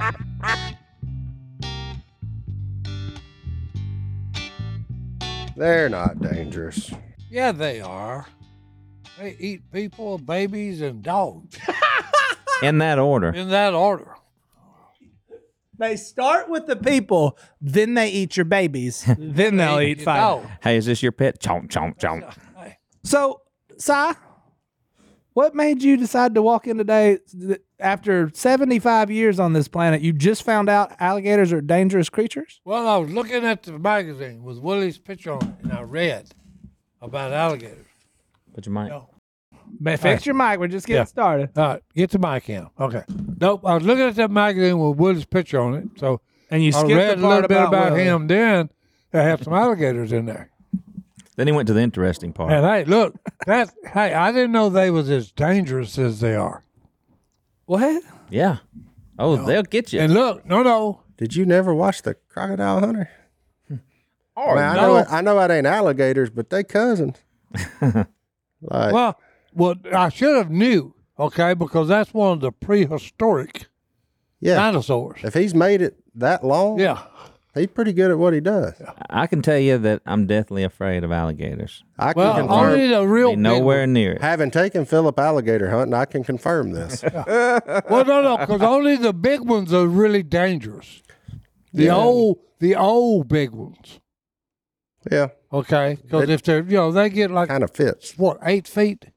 They're not dangerous. Yeah, they are. They eat people, babies, and dogs. In that order. In that order. They start with the people, then they eat your babies, then they'll eat fire. Dog. Hey, is this your pet? Chomp, chomp, chomp. So, Si, what made you decide to walk in today after 75 years on this planet? You just found out alligators are dangerous creatures? Well, I was looking at the magazine with Willie's picture on it, and I read about alligators. Put your mic. No. Fix your mic. We're just getting started. All right, get the mic in. Okay. Nope, I was looking at that magazine with Willie's picture on it, so And you I skipped read the a part little bit about Willie. him. Then they have some alligators in there. Then he went to the interesting part. And hey, look, I didn't know they was as dangerous as they are. What? Yeah. Oh, they'll get you. And look, no. Did you never watch the Crocodile Hunter? Oh, I know it ain't alligators, but they cousins. Like, Well, I should have knew, okay, because that's one of the prehistoric yeah. dinosaurs. If he's made it that long, Yeah. he's pretty good at what he does. I can tell you that I'm deathly afraid of alligators. I can Well, confirm. only the real Be big nowhere one. near it. Having taken Philip alligator hunting, I can confirm this. Well, no, because only the big ones are really dangerous. The old big ones. Yeah, Okay, because if they're they get like kind of fits. 8 feet.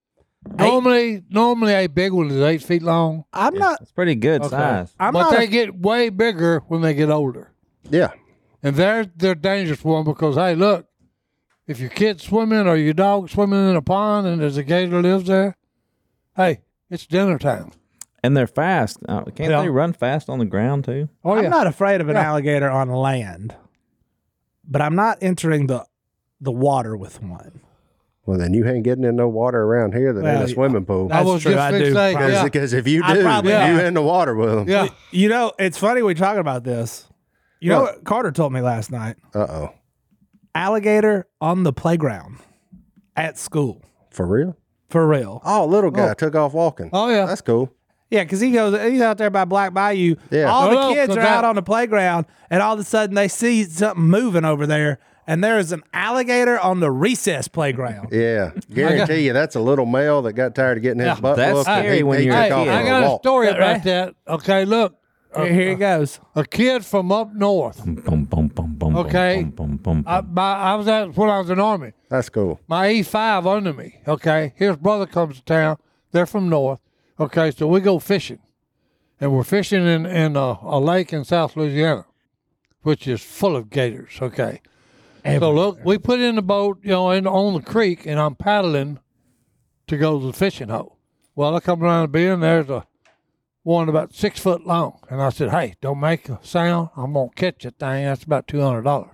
Normally a big one is 8 feet long, I'm not. It's pretty good Okay. size. I'm but not. they get way bigger when they get older, Yeah, and they're dangerous one because hey, look, if your kid's swimming or your dog's swimming in a pond and there's a gator lives there, hey, it's dinner time. And they're fast. Can't Yeah. they run fast on the ground too? Oh I'm yeah, not afraid of an alligator on land, but I'm not entering the water with one. well then you ain't getting in no water around here that ain't Well, a swimming pool. That's I was true, just I fixing do. to say, yeah, Because if you I do, probably- you Yeah. in the water with them. yeah. You know, it's funny we're talking about this. You know what Carter told me last night? Uh-oh. Alligator on the playground at school. For real? For real. Oh, little guy took off walking. Oh yeah. That's cool. Yeah, because he's out there by Black Bayou. Yeah. All No, the kids 'cause are out on the playground, and all of a sudden they see something moving over there, and there's an alligator on the recess playground. Yeah. Guarantee you that's a little male that got tired of getting his Yeah. butt That's whooped, and scary he when took you're a Hey, off kid. on I got a walk. story Right. about that. Okay, look, Here he goes. a kid from up north. Bum, bum, bum, bum, Okay. bum, bum, bum, bum. I was when I was in the Army. That's cool. My E5 under me. Okay, his brother comes to town. They're from north. Okay, so we go fishing, and we're fishing in a lake in South Louisiana, which is full of gators. Okay, so look, we put in the boat, on the creek, and I'm paddling to go to the fishing hole. Well, I come around the bend. There's a one about 6 foot long, and I said, "Hey, don't make a sound. I'm gonna catch that thing. That's about $200."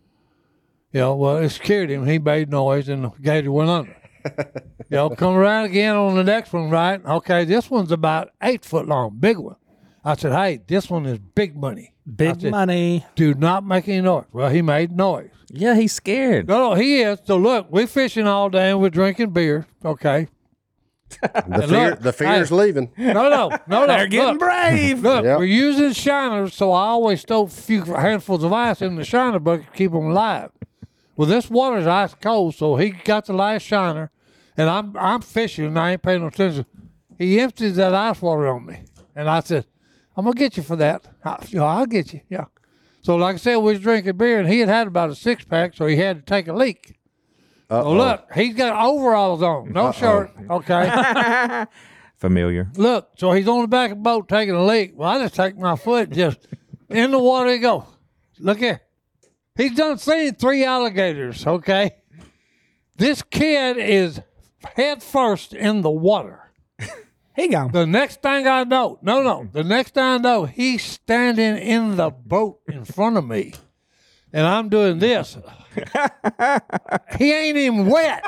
Well, it scared him. He made noise, and the gator went under. Come around again on the next one, right? Okay, this one's about 8 foot long, big one. I said, "Hey, this one is big money. Big money. Do not make any noise." Well, he made noise. Yeah, he's scared. No, he is. So look, we're fishing all day and we're drinking beer. Okay. The fear's leaving. No. They're getting Look. brave. Look, Yep. we're using shiners, so I always throw a few handfuls of ice in the shiner bucket to keep them alive. Well, this water's ice cold, so he got the last shiner, and I'm fishing, and I ain't paying no attention. He empties that ice water on me, and I said, "I'm gonna get you for that. I'll get you." Yeah. So, like I said, we was drinking beer, and he had about a 6-pack, so he had to take a leak. So look, he's got overalls on, no shirt. Okay. Familiar. Look, so he's on the back of the boat taking a leak. Well, I just take my foot, just in the water he go. Look here. He's done seen 3 alligators, okay? This kid is head first in the water. He gone. The next thing I know, the next thing I know, he's standing in the boat in front of me. And I'm doing this. He ain't even wet.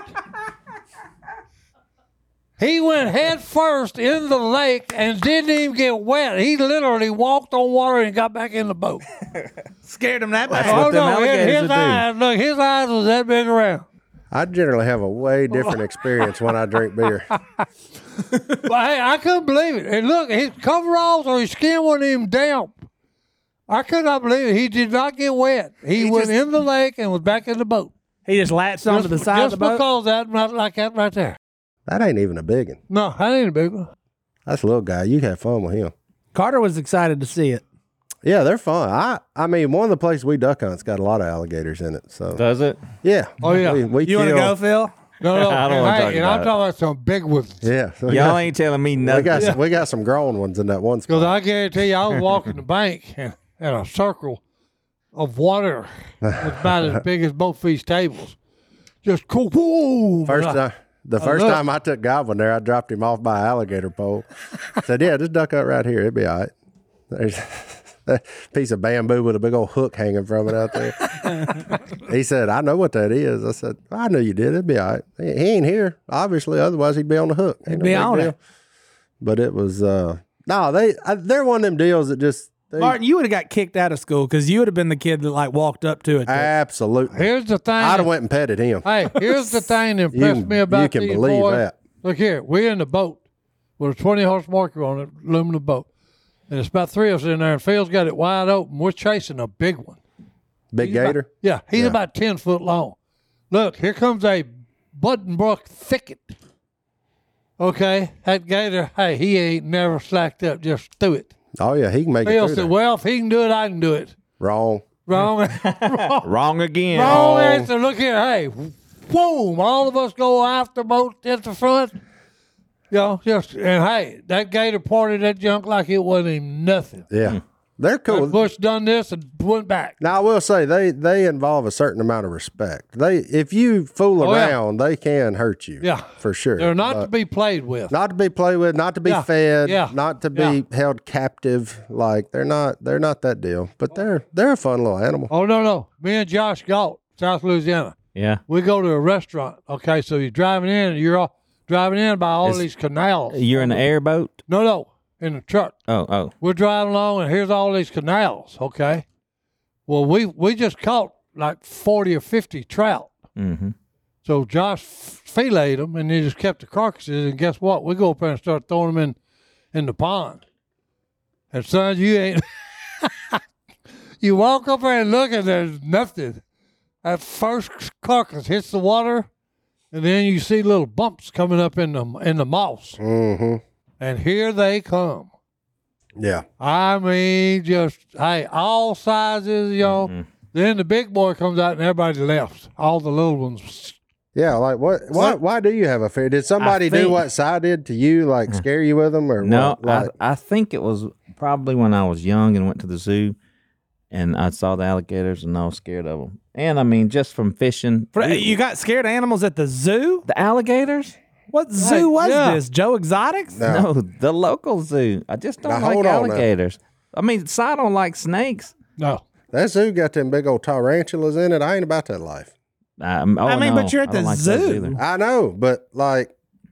He went head first in the lake and didn't even get wet. He literally walked on water and got back in the boat. Scared him that bad. That's what them his alligators will do. eyes, look, his eyes was that big around. I generally have a way different experience when I drink beer. But hey, I couldn't believe it. And look, his coveralls or his skin wasn't even damp. I could not believe it. He did not get wet. He went in the lake and was back in the boat. He just latched onto the side of the boat. Just because that, like that right there. That ain't even a big one. No, that ain't a big one. That's a little guy. You have fun with him. Carter was excited to see it. Yeah, they're fun. I mean, one of the places we duck hunt's got a lot of alligators in it. So Does it? yeah. Oh, yeah. We You want to kill- go, Phil? No. I don't wanna talk and about I'm talking about some big ones. Yeah. So Y'all ain't telling me nothing. we got some grown ones in that one Because spot. I guarantee you, I was walking the bank and a circle of water was about as big as both these tables. Just cool. Whoa! The first time I took Goblin there, I dropped him off by an alligator pole. Said, yeah, just duck up right here. It'll be all right. There's a piece of bamboo with a big old hook hanging from it out there. He said, I know what that is. I said, I knew you did. It'd be all right. He ain't here, obviously. Otherwise, he'd be on the hook. Ain't no be big on deal. it. But it was, they're one of them deals that just, Martin, you would have got kicked out of school because you would have been the kid that like walked up to it. absolutely. Here's the thing. I'd have went and petted him. Hey, here's the thing that impressed You- me about you can these believe boys. that. Look here, we're in the boat with a 20-horse marker on it, aluminum boat. And it's about three of us in there, and Phil's got it wide open. We're chasing a big one. Big gator. He's about 10 foot long. Look, here comes a buttonbrook thicket. Okay, that gator, hey, he ain't never slacked up, just threw it. Oh, yeah, he can make it Phil through said, there. well, if he can do it, I can do it. Wrong. Wrong. Wrong again. Wrong answer. Look here. Hey, boom. All of us go after boat at the front. You know, and hey, that gator parted that junk like it wasn't even nothing. Yeah. They're cool. Bush done this and went back. Now I will say they involve a certain amount of respect. If you fool yeah. around, they can hurt you. Yeah. for sure. They're not to But be played with. not to be played with, not to be Yeah. fed, Yeah. not to be Yeah. held captive. Like they're not that deal. But they're a fun little animal. Oh, no. Me and Josh Galt, South Louisiana. Yeah. We go to a restaurant. Okay, so you're driving in and you're all driving in by all these canals. You're in the airboat? No, in the truck. Oh. We're driving along, and here's all these canals, okay? Well, we just caught like 40 or 50 trout. Mm-hmm. So Josh filleted them, and he just kept the carcasses, and guess what? We go up there and start throwing them in the pond. And son, you ain't... You walk up there and look, and there's nothing. That first carcass hits the water, and then you see little bumps coming up in the moss. Mm-hmm. And here they come. Yeah. I mean, just, hey, all sizes, you know. Mm-hmm. Then the big boy comes out and everybody left. All the little ones. Yeah, like what? Why do you have a fear? Did somebody do think- what Si did to you, like scare you with them, or No, what? Like, I think it was probably when I was young and went to the zoo, and I saw the alligators and I was scared of them. And I mean, just from fishing, You got scared animals at the zoo? the alligators. What zoo was yeah. this? Joe Exotics? No. No, the local zoo. I just don't Now, like hold on now. alligators. I mean, Si don't like snakes. No. that zoo got them big old tarantulas in it. I ain't about that life. I mean, but you're at I don't the like those zoo. either. I know, but like,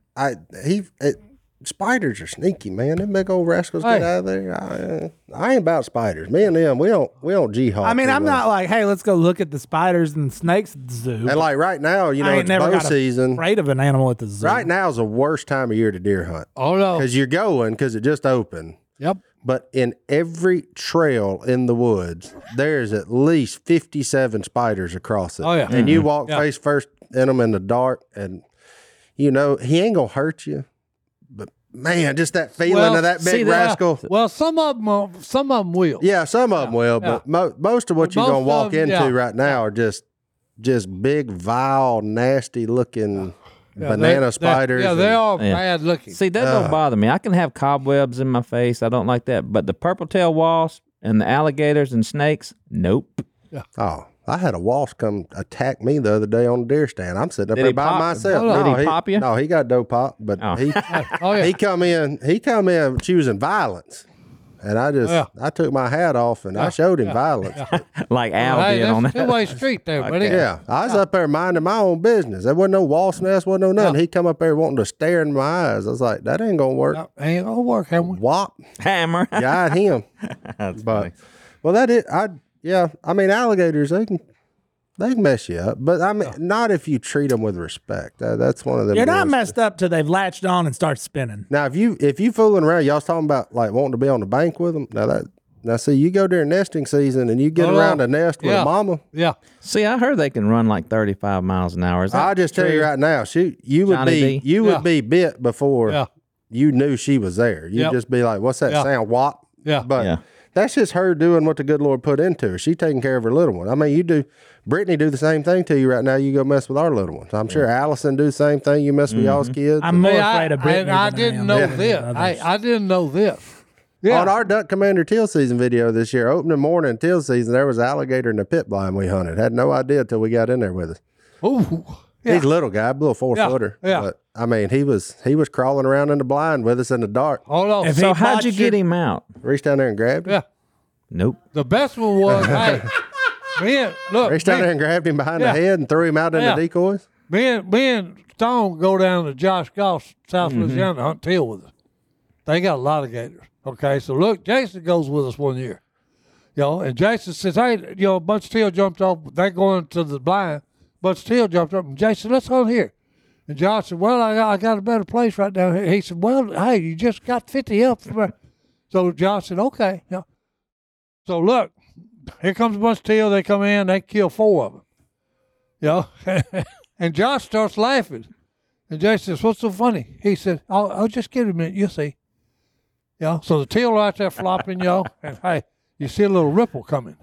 spiders are sneaky, man. Them big old rascals get Hey. out of there. I ain't about spiders. Me and them, we don't jihad. I mean, too I'm much. not like, hey, let's go look at the spiders and snakes at the zoo. And like right now, you know, I ain't it's never bow got season. afraid of an animal at the zoo. Right now is the worst time of year to deer hunt Oh, no. because you're going because it just opened. Yep. But in every trail in the woods, there's at least 57 spiders across it. Oh, yeah. And you walk Yeah. face first in them in the dark, and you know he ain't gonna hurt you. But man, just that feeling Well, of that see big that- rascal. Well, some of them will. Yeah, some of them will, but most of what you're Most gonna walk of 'em, into yeah. right now are just big, vile, nasty looking Yeah, banana spiders. Yeah, they and- are Yeah. bad looking. See, that don't bother me. I can have cobwebs in my face. I don't like that. But the purple tail wasp and the alligators and snakes, nope. Oh, I had a wasp come attack me the other day on the deer stand. I'm sitting up Did there he by pop- myself. Did No, he pop you? No, he got dope pop, but Oh. he Oh, yeah. he come in choosing violence. And I just Yeah. I took my hat off and I showed him violence. Like Al Hey, did on that's that. a two-way street there, buddy. Yeah. I was up there minding my own business. There wasn't no wasp nest, wasn't no nothing. Yeah. He come up there wanting to stare in my eyes. I was like, that ain't gonna work. No, ain't gonna work, Hammer. Wop. Hammer. Got him. That's But funny. well that I mean alligators, they can They mess you up, but I mean, not if you treat them with respect. That's one of them. You're not deals. messed up till they've latched on and start spinning. Now, if you fooling around, y'all's talking about like wanting to be on the bank with them. Now see, you go during nesting season and you get around a nest with a mama. Yeah. See, I heard they can run like 35 miles an hour. Is that I'll just tell you right now, you would Johnny D? would be bit before you knew she was there. You'd just be like, "What's that sound? Wop." Yeah. But that's just her doing what the good Lord put into her. She taking care of her little one. I mean, Brittany do the same thing to you right now. You go mess with our little ones. I'm sure Allison do the same thing. You mess with y'all's kids. I'm more afraid of Brittany. I didn't know this. I didn't know this. Yeah. On our Duck Commander teal season video this year, opening morning teal season, there was an alligator in the pit blind we hunted. Had no idea till we got in there with us. Ooh. Yeah. He's a little guy, little 4-footer. Yeah. But I mean, he was crawling around in the blind with us in the dark. Hold on. So how'd you get him out? Reached down there and grabbed him. Yeah. Nope. The best one was, Reached down there and grabbed him behind the head and threw him out in the decoys. Me and Stone go down to Josh Goss, South Louisiana, to hunt teal with us. They got a lot of gators. Okay, so look, Jason goes with us one year. And Jason says, hey, a bunch of teal jumped off. They're going to the blind. Bunch of teal jumped up. And Jason said, let's hunt here. And Josh said, well, I got a better place right down here. He said, well, hey, you just got 50 up from there. So Josh said, okay. So look, here comes a bunch of teal. They come in, they kill 4 of them. And Josh starts laughing. And Jason says, what's so funny? He said, I'll just give it a minute. You'll see. So the teal right there flopping, and hey, you see a little ripple coming.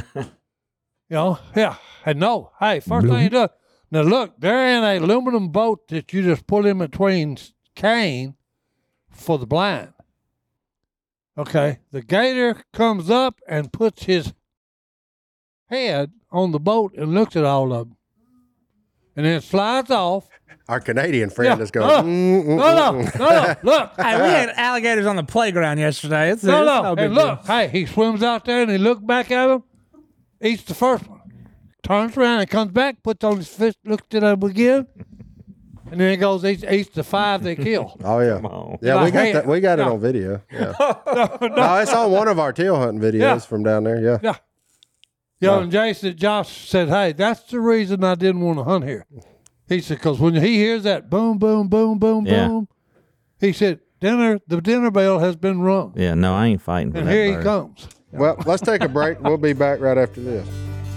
And no, hey, first thing you do, now look, they're in an aluminum boat that you just pull in between cane for the blind. Okay, the gator comes up and puts his head on the boat and looks at all of them. And then slides off. Our Canadian friend is going, No, look. Hey, we had alligators on the playground yesterday. It's No, no big and look, deal. hey, he swims out there and he looks back at him, eats the first one, turns around and comes back, puts on his fist, looks at him again, and then he goes, eats the 5 they kill. Oh, yeah. Yeah, we got that. We got it on video. Yeah. No, it's on one of our teal hunting videos from down there. Yeah. And Josh said, hey, that's the reason I didn't want to hunt here. He said, because when he hears that boom, boom, boom, boom, boom, he said, the dinner bell has been rung. Yeah, no, I ain't fighting for And that here bird. he comes. Well, let's take a break. We'll be back right after this.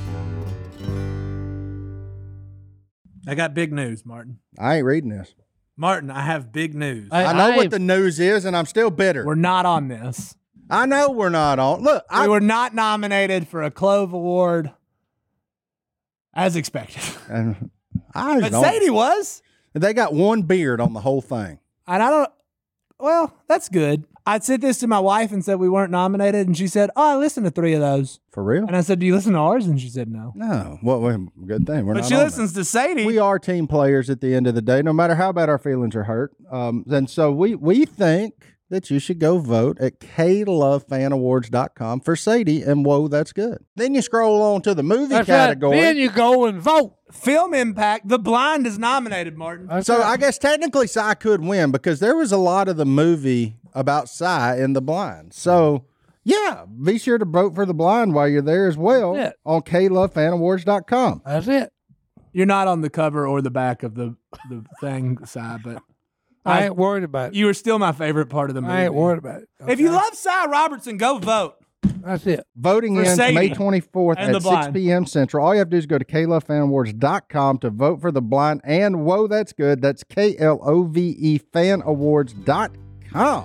I got big news, Martin. I ain't reading this. Martin, I have big news. I know what the news is, and I'm still bitter. We're not on this. I know we're not on. Look, We were not nominated for a Clove Award as expected. I But don't. Sadie was. They got one beard on the whole thing. And I don't, well, that's good. I said this to my wife and said we weren't nominated. And she said, I listened to 3 of those. For real? And I said, do you listen to ours? And she said, no. No. Well, good thing. We're But not she on listens to Sadie. that. We are team players at the end of the day, no matter how bad our feelings are hurt. And so we think that you should go vote at KLoveFanAwards.com for Sadie and Whoa, That's Good. Then you scroll on to the movie That's category. right. Then you go and vote. Film Impact. The Blind is nominated, Martin. So I guess technically Cy could win because there was a lot of the movie about Cy in The Blind. So yeah, be sure to vote for The Blind while you're there as well Yeah. on KLoveFanAwards.com. That's it. You're not on the cover or the back of the thing, Si, but I ain't worried about it. you are still my favorite part of the movie. I ain't worried about it. If you love Si Robertson, go vote. That's it. Voting For ends Sadie May 24th and at The 6 Blind. p.m. Central. All you have to do is go to KLoveFanAwards.com to vote for The Blind and Whoa, That's Good. That's KLOVE FanAwards.com.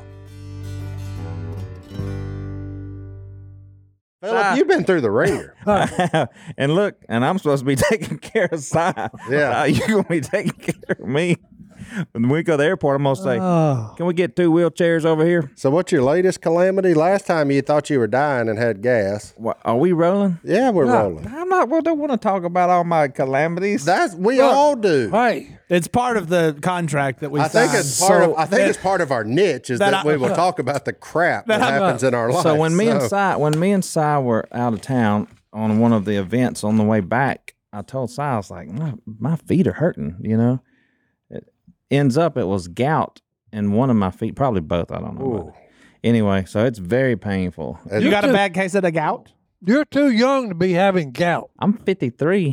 Philip, you've been through the ringer. And look, and I'm supposed to be taking care of Si. Yeah. You're going to be taking care of me. When we go to the airport, I'm going to say, can we get 2 wheelchairs over here? So what's your latest calamity? Last time you thought you were dying and had gas. What, are we rolling? Yeah, we're rolling. I'm not, well, don't want to talk about all my calamities. We all do. Hey, It's part of the contract that we I think signed. it's part of. I think it's part of our niche is that that I- we will talk about the crap that happens in our life. So when me and Si were out of town on one of the events on the way back, I told Si, I was like, my feet are hurting, you know. It ends up it was gout in one of my feet, probably both, I don't know. But anyway, so it's very painful. You got a bad case of the gout? you're too young to be having gout. I'm 53.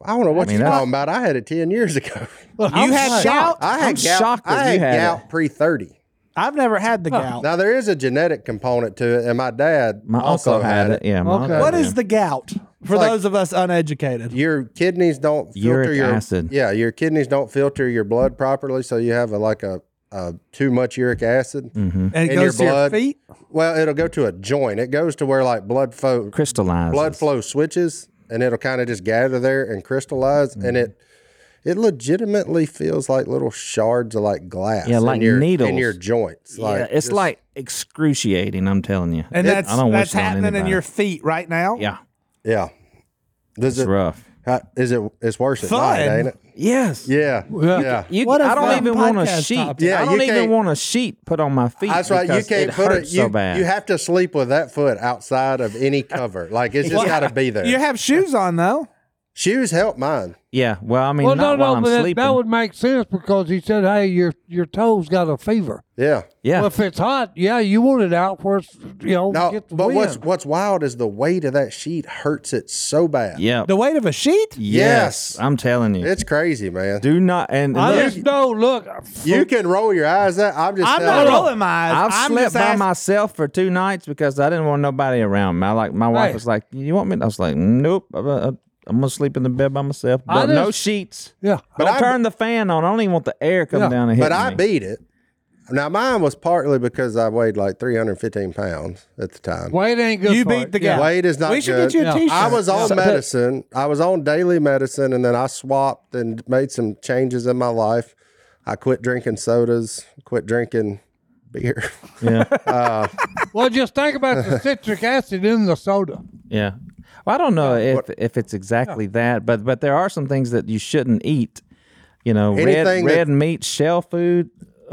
I don't know what mean, you're that's- talking about. I had it 10 years ago. You had gout? I had I'm gout. shocked that I you had had gout it. pre-30. I've never had the gout. Now there is a genetic component to it, and my dad My also uncle had it. Yeah. My Okay. uncle What did. is the gout for like- those of us uneducated? Your kidneys don't filter Uric your acid. Yeah, your kidneys don't filter your blood properly, so you have a too much uric acid Mm-hmm. And it in your goes to your blood. feet? Well, it'll go to a joint. It goes to where like blood crystallizes? flow switches, and it'll kind of just gather there and crystallize, and it legitimately feels like little shards of like glass. Yeah, like in your, needles. in your joints. Yeah, it's just- like excruciating. I'm telling you. And that's I don't wish that's it on happening in anybody. your feet right now? Yeah, yeah. Does it's it? rough. It's worse at Fun. night, ain't it? Yes. Yeah, Yeah. yeah. You, What a I don't fun even want a podcast sheet. topic. Yeah, I don't you even can't- want a sheet put on my feet. That's right. You because can't it put it. hurts so bad. You have to sleep with that foot outside of any cover. Like it's just got to be there. You have shoes on though. Shoes help mine. Yeah. Well, I mean, Well, not no, while I'm but sleeping. that would make sense because he said, "Hey, your toes got a fever." Yeah. yeah. Well, if it's hot, yeah, you want it out where it's No, get the but wind. what's wild is the weight of that sheet hurts it so bad. yeah. The weight of a sheet? Yes. I'm telling you. It's crazy, man. Do not. And I look, just know. Look, You can roll your eyes at. I'm just I'm telling not you. rolling my eyes. I've I'm slept just by asking- myself for 2 nights because I didn't want nobody around me. My wife Hey. was like, "You want me?" I was like, "Nope. I'm gonna sleep in the bed by myself. But no just- sheets. yeah. But Don't I- turn the fan on. I don't even want the air coming Yeah. down and hitting But I me. beat it. Now mine was partly because I weighed like 315 pounds at the time. Weight ain't good. You for beat it. the Yeah. gout. Weight is not We should good. get you a Yeah. t-shirt. I was on So- medicine. I was on daily medicine, and then I swapped and made some changes in my life. I quit drinking sodas, quit drinking beer. Yeah. Well, just think about the citric acid in the soda. Yeah. Well, I don't know if it's exactly that, but there are some things that you shouldn't eat. You know, Anything red meat, shell food,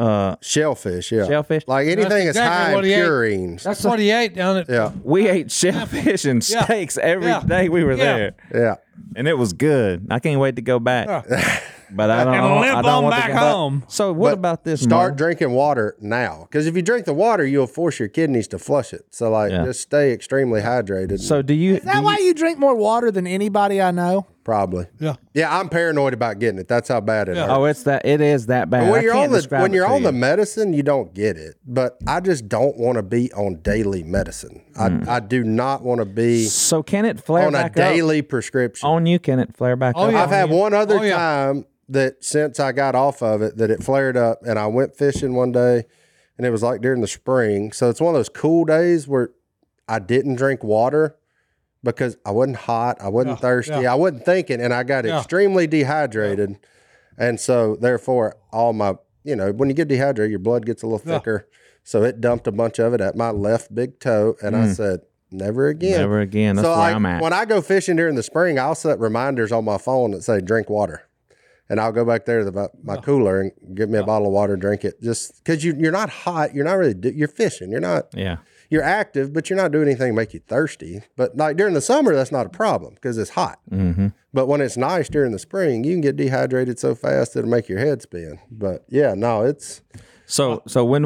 Shellfish, yeah. Shellfish? Like anything that's, exactly high what in he ate. purines. That's what he ate down at. Yeah, We ate shellfish and Yeah. steaks every Yeah. day we were Yeah. there, yeah. and it was good. I can't wait to go back. But I don't. And I limp don't on want to back go back. home. So what But about this? Start Mark? drinking water now, because if you drink the water, you'll force your kidneys to flush it. So like, Yeah. just stay extremely hydrated. So do you? Is that why you drink more water than anybody I know? probably, Yeah. yeah. I'm paranoid about getting it. That's how bad it hurts. Oh, it's that. It is that bad. When I you're can't on the describe when it you're to on the you. medicine, you don't get it. But I just don't want to be on daily medicine. I do not want to be So can it flare on a back daily prescription. up on you? Can it flare back Oh, up? yeah. I've had one other Oh, yeah. time that since I got off of it that it flared up, and I went fishing one day, and it was like during the spring. So it's one of those cool days where I didn't drink water because I wasn't hot, I wasn't thirsty, yeah. I wasn't thinking, and I got Yeah. extremely dehydrated. And so therefore all my, when you get dehydrated, your blood gets a little thicker. So it dumped a bunch of it at my left big toe, and I said, never again. Never again. That's So where like, I'm at. when I go fishing during the spring, I'll set reminders on my phone that say drink water. And I'll go back there to my cooler and get me a bottle of water, drink it. Just because you're not hot, you're not really, you're fishing. You're active, but you're not doing anything to make you thirsty. But like during the summer, that's not a problem because it's hot. Mm-hmm. But when it's nice during the spring, you can get dehydrated so fast it'll make your head spin. But yeah, no, it's So when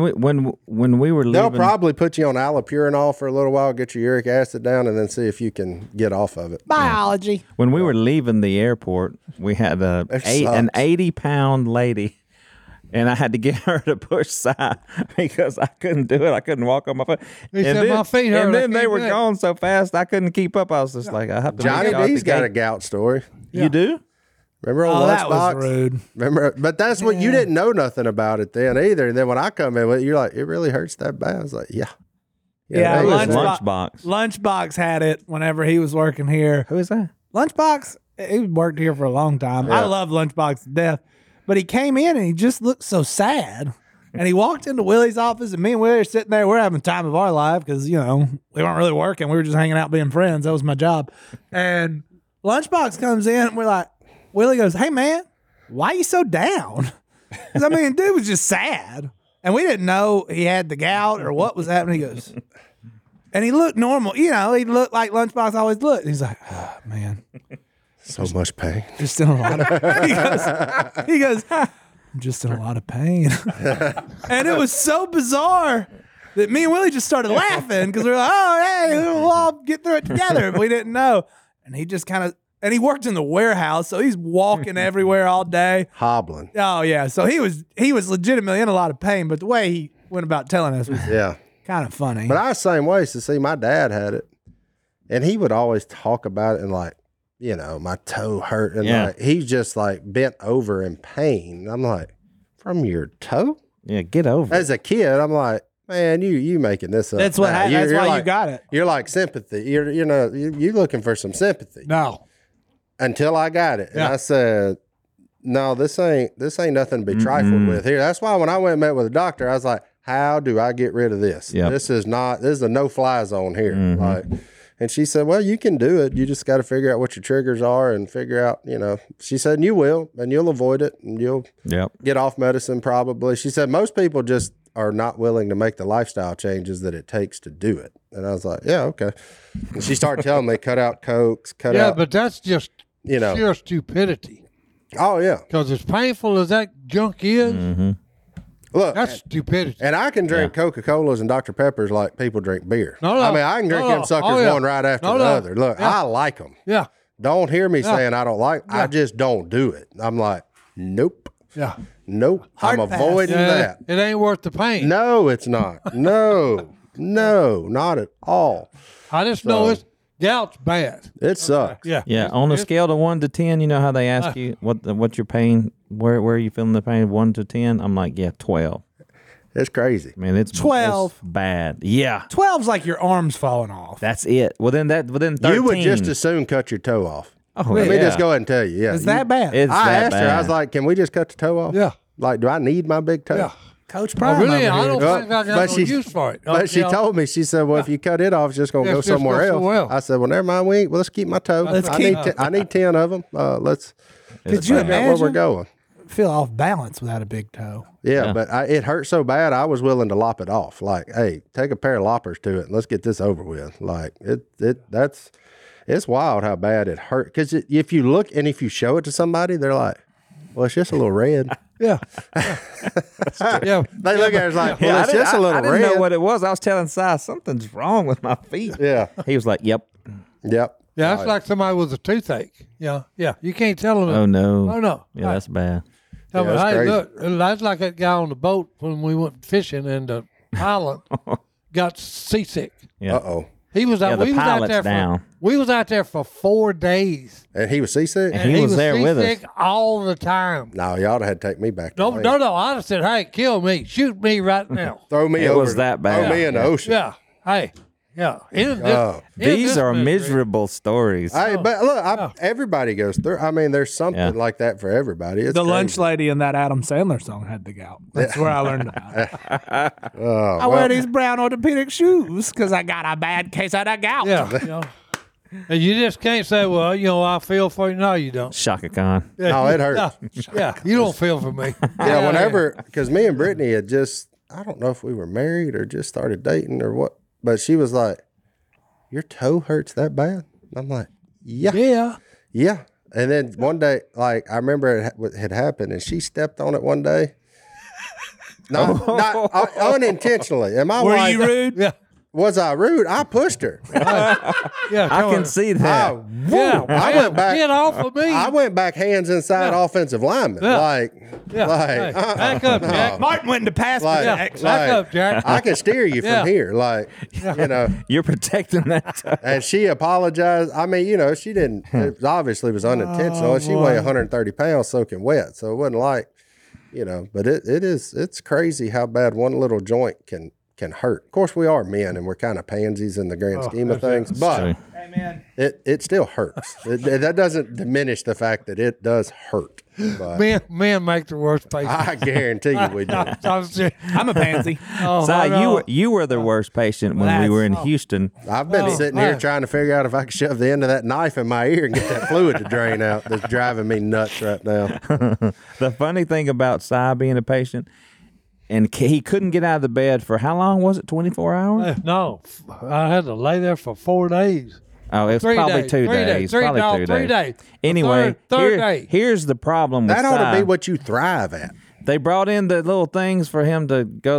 we were they'll leaving, probably put you on allopurinol for a little while, get your uric acid down, and then see if you can get off of it. Biology. when we were leaving the airport, we had an sucks. 80-pound lady, and I had to get her to push side because I couldn't do it. I couldn't walk on my foot. He said, "My feet hurt. And I then they can't were do it." going so fast I couldn't keep up. I was just like, I have to. Johnny make it out D's the got gate. a gout story. You do? Remember on Oh, that was Lunchbox? rude. Remember, but that's what you didn't know nothing about it then either. And then when I come in with it, you're like, it really hurts that bad. I was like, yeah. Yeah, that It was was- Lunchbox. Lunchbox had it whenever he was working here. Who is that? Lunchbox, he worked here for a long time. I love Lunchbox to death. But he came in and he just looked so sad. And he walked into Willie's office, and me and Willie are sitting there. We're having time of our life because, we weren't really working. We were just hanging out being friends. That was my job. And Lunchbox comes in, and we're like, Willie goes, "Hey, man, why you so down?" Because, dude was just sad. And we didn't know he had the gout or what was happening. He goes, and he looked normal. He looked like Lunchbox always looked. And he's like, "Oh, man. So much pain. Just in a lot of he goes, I'm just in a lot of pain." And it was so bizarre that me and Willie just started laughing because we were like, "Oh, hey, we'll all get through it together." But we didn't know. And he just kind of, and he worked in the warehouse, so he's walking everywhere all day. Hobbling. Oh yeah, so he was legitimately in a lot of pain, but the way he went about telling us was Yeah. kind of funny. But I was the same way. So see, my dad had it, and he would always talk about it and like, you know, my toe hurt, and Yeah. like he's just like bent over in pain. I'm like, from your toe? Yeah, get over it. As a kid, I'm like, man, you making this up. that's what. now. That's why like, you got it. You're like sympathy. You're looking for some sympathy. No. Until I got it, and Yeah. I said, no, this ain't nothing to be trifled with here. That's why when I went and met with a doctor, I was like, how do I get rid of this? Yep. This is a no-fly zone here. Like, and she said, well, you can do it. You just got to figure out what your triggers are and figure out, she said, and you will, and you'll avoid it, and you'll Yep. get off medicine probably. She said, most people just are not willing to make the lifestyle changes that it takes to do it. And I was like, yeah, okay. And she started telling me, cut out Cokes, cut Yeah, out, but that's just pure stupidity. oh, yeah. Because as painful as that junk is, Look, that's stupidity. and I can drink Coca-Colas and Dr. Peppers like people drink beer. No, no. I mean, I can drink No, them no. suckers Oh, yeah. one right after No, the no. other. Look, Yeah. I like them. Yeah. Don't hear me saying I don't like. I just don't do it. I'm like, nope, Yeah. nope. Hard I'm pass. avoiding Yeah, that. it ain't worth the pain. No, it's not. No, not at all. I just know gout's bad. It sucks. Yeah. Yeah, on a scale of 1 to 10, you know how they ask you what your pain, where are you feeling the pain? 1 to 10, I'm like, yeah, 12. It's crazy. I mean, it's 12. it's bad. Yeah, 12's like your arms falling off. that's it. Within 13, You would just as soon cut your toe off. Oh, Let me yeah. just go ahead and tell you. Yeah, Is that bad? It's I that asked her. I was bad. like, "Can we just cut the toe off?" Yeah. Like, do I need my big toe? Yeah. Coach Oh, Prime. really? over I here. don't Well, think I got but no she- use for it. But she told me, she said, well, if you cut it off, it's just going to Yeah, go it's just somewhere go else. somewhere else. I said, well, never mind. Let's keep my toe. Let's I keep- need I need 10 of them. Let's Could you figure out where we're imagine? going. Feel off balance without a big toe. Yeah, but it hurt so bad, I was willing to lop it off. Like, hey, take a pair of loppers to it and let's get this over with. Like, it's wild how bad it hurt. Because if you look and if you show it to somebody, they're like, well, it's just a little red. Yeah. Yeah. They look at it like, well, Yeah, it's just a little I didn't red. know what it was. I was telling Si, something's wrong with my feet. Yeah, He was like, yep. yep. Yeah, that's like somebody with a toothache. Yeah. Yeah. You can't tell them. Oh, no. Oh, no. Yeah, that's bad. Tell Yeah, me, that's hey, crazy. look, that's like that guy on the boat when we went fishing in the island got seasick. Yeah. Uh-oh. He was Yeah, out. the We was out pilot's there down. we was out there for 4 days. And he was seasick? And he was there with us. seasick all the time. No, y'all had to take me back. to No, land. no. I'd have said, "Hey, kill me, shoot me right now." Throw me It over. was that bad. Throw me in the ocean. Yeah. Hey. Yeah. Oh. These are miserable stories. Hey, but look, everybody goes through. I mean, there's something Yeah. like that for everybody. It's The crazy. lunch lady in that Adam Sandler song had the gout. That's where I learned about it. Oh, I wear these brown orthopedic shoes because I got a bad case of the gout. Yeah. You know. And you just can't say, "Well, I feel for you." No, you don't. Shaka Khan. Yeah, No, it hurts. Yeah, you don't feel for me. Yeah, whenever, because me and Brittany had just, I don't know if we were married or just started dating or what, but she was like, your toe hurts that bad? I'm like, yeah. Yeah. And then one day, like, I remember it had happened and she stepped on it one day. Not unintentionally. And my Were wife, you rude? Yeah. was I rude? I pushed her. Yeah. I come can on. see that. Yeah. I went back. Get off of me. I went back hands inside offensive lineman. Yeah. Like, Yeah. Hey, back up, Jack. Martin went into pass Like- protect. Back up, Jack. I can steer you Yeah. from here. Like, You're protecting that toe. and she apologized. I mean, she didn't, it obviously was unintentional. and she weighed 130 pounds soaking wet. So it wasn't like, but it's crazy how bad one little joint can hurt. Of course, we are men and we're kind of pansies in the grand scheme of things, but true. Hey, man. it still hurts. That doesn't diminish the fact that it does hurt. But Men make the worst patients. I guarantee you we do. I'm serious. I'm a pansy. Oh, Si, I know. you were the worst patient when we were in Houston. I've been sitting here trying to figure out if I can shove the end of that knife in my ear and get that fluid to drain out. That's driving me nuts right now. The funny thing about Si being a patient, and he couldn't get out of the bed for how long was it? 24 hours? No, I had to lay there for 4 days. Oh, it was 3 probably days. 2 3 days. days. 3 Probably no, 2 3 days. days. Anyway, Third day. here's the problem with That ought to Si. be what you thrive at. They brought in the little things for him to go to the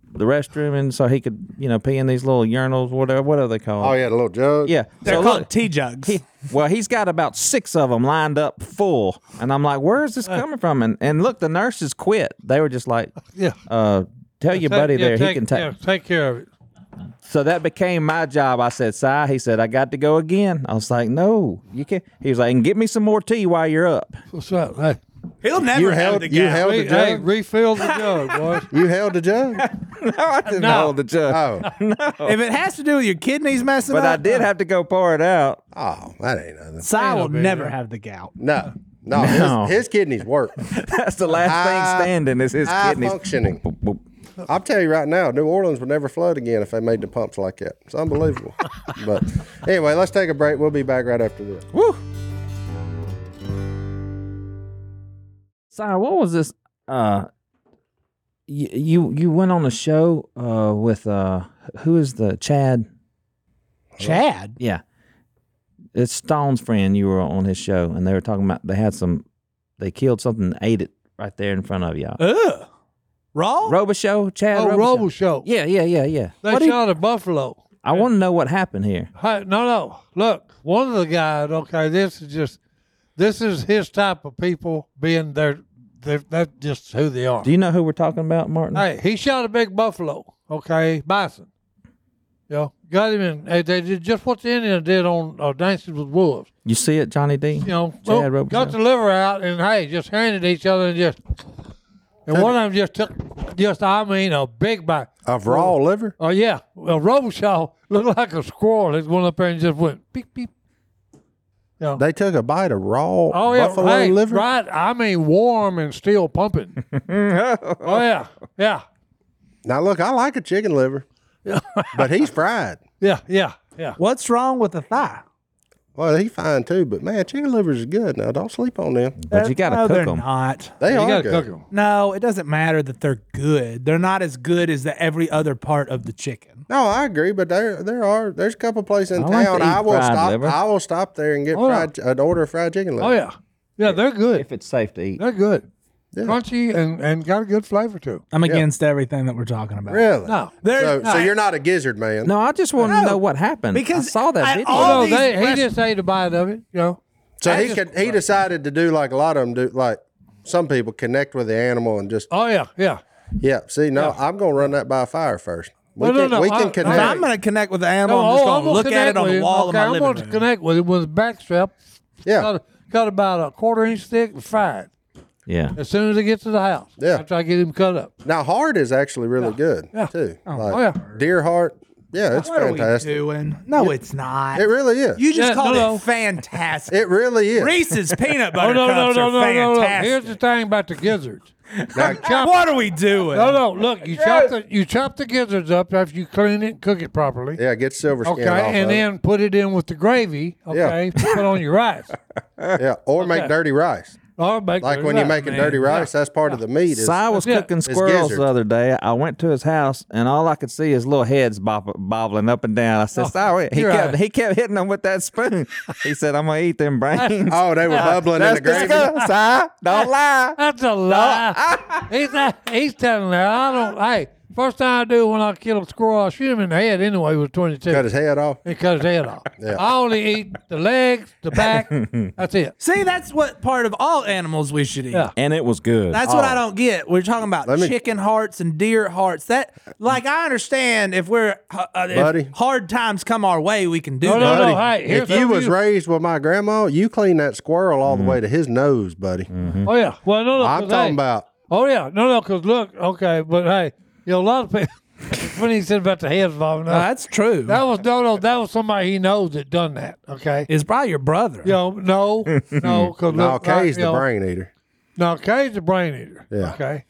the restroom, and so he could, pee in these little urinals, whatever. What are they called? Oh, yeah, the little jug. Yeah, They're so called look, tea jugs. he's got about 6 of them lined up full, and I'm like, where is this coming from? And look, the nurses quit. They were just like, Yeah. tell your buddy there he can take. Yeah, take care of it. So that became my job. I said, Si, he said, I got to go again. I was like, no, you can't. He was like, and get me some more tea while you're up. What's up? Hey, He'll never have the you gout. held the hey, jug? refill the jug, boys. You held the jug? No, I didn't No. hold the jug. Oh. If it has to do with your kidneys messing But up, I did have to go pour it out. Oh, that ain't nothing. Si Ain't no will big never deal. have the gout. No. No. His kidneys work. That's the last thing standing is his High kidneys. functioning. Boop, boop. I'll tell you right now, New Orleans would never flood again if they made the pumps like that. It's unbelievable. But anyway, let's take a break. We'll be back right after this. Woo. Si, what was this? You went on a show with who is the Chad? Chad. Yeah, it's Stone's friend. You were on his show, and they were talking about they killed something and ate it right there in front of y'all. Ugh. Raw? Robo show, Chad. Oh, Robo Show. Yeah. They What do you- shot a buffalo. I want to know what happened here. Hey, no. Look, one of the guys. Okay, this is his type of people being there. That's just who they are. Do you know who we're talking about, Martin? Hey, he shot a big buffalo. Okay, bison. Got him in. They did just what the Indians did on Dances with Wolves. You see it, Johnny D? Chad Robo got Show? the liver out and hey, just handed each other and one of them just took a big bite. Of raw liver? Oh yeah, well, Robichaud looked like a squirrel. He went up there and just went beep beep. They took a bite of raw Oh yeah, buffalo hey, liver? right? I mean, warm and still pumping. Oh yeah. Now, look, I like a chicken liver, but he's fried. Yeah. What's wrong with the thigh? Well, he's fine too, but man, chicken livers is good. Now, don't sleep on them. But you got to no, cook they're them. not. They You are gotta good. cook them. No, it doesn't matter that they're good. They're not as good as every other part of the chicken. No, I agree, but there's a couple places in I like town. to eat fried liver. I will stop there and get Oh, yeah. an order of fried chicken liver. Oh yeah. They're good. If it's safe to eat. They're good. Yeah. Crunchy and got a good flavor to them. I'm against everything that we're talking about. Really? No. So you're not a gizzard man. No, I just want to know what happened. Because I saw that I- video. all Oh, these he rest- just ate a bite of it. So he decided to do like a lot of them do, like some people connect with the animal and just Oh yeah. See, no, I'm gonna run that by a fire first. We No, can I- connect. I'm going to connect with the animal. No, I'm just I'm going to look at connect it on with the him. wall Okay, of my I'm living going to room. connect with him with a back strap. Yeah, Got about a 1/4-inch thick and fried Yeah. as soon as I get to the house. Yeah. After I get him cut up. now heart is actually really good Yeah. too. Like Oh, yeah. deer heart. Yeah, it's What are fantastic. we doing? No, it's not. It really is. You just Yeah, called no. it fantastic. It really is. Reese's peanut butter Oh, no. cups are fantastic. Here's the thing about the gizzards. Now, What are we doing? No. Look, you chop the gizzards up after you clean it and cook it properly. yeah, get silver skin Okay, off and of then put it in with the gravy. Okay, put on your rice. it. Yeah, or make Okay. dirty rice. Or make Like it when right. you're making dirty rice, that's part of the meat. Is, Si was Yeah. cooking It's squirrels gizzards. the other day. I went to his house, and all I could see is little heads bobbling up and down. I said, Si, he you're kept right. he kept hitting them with that spoon. He said, I'm going to eat them brains. oh, they were bubbling in the That's gravy. disgusting, Si. Don't lie. That's a lie. He's telling that. I don't. Hey, first thing I do when I kill a squirrel, I shoot him in the head anyway with 22. Cut his head off. And cut his head off. Yeah. I only eat the legs, the back. That's it. See, that's what part of all animals we should eat. Yeah. And it was good. That's what I don't get. We're talking about Let me- chicken hearts and deer hearts. That, like, I understand if Buddy. if hard times come our way, we can do No, that. no. Buddy, Hey, here's if you something was raised with my grandma, you clean that squirrel all the way to his nose, buddy. Oh yeah. Well, no. I'm 'cause, talking hey, about. Oh yeah. No. Because look. Okay, but hey, a lot of people. When he said about the heads bobbing up, That's true. that was no. That was somebody he knows that done that. Okay. It's probably your brother. No. Cause No, look, Kay's you the know, brain eater. No, Kay's the brain eater. Yeah. Okay.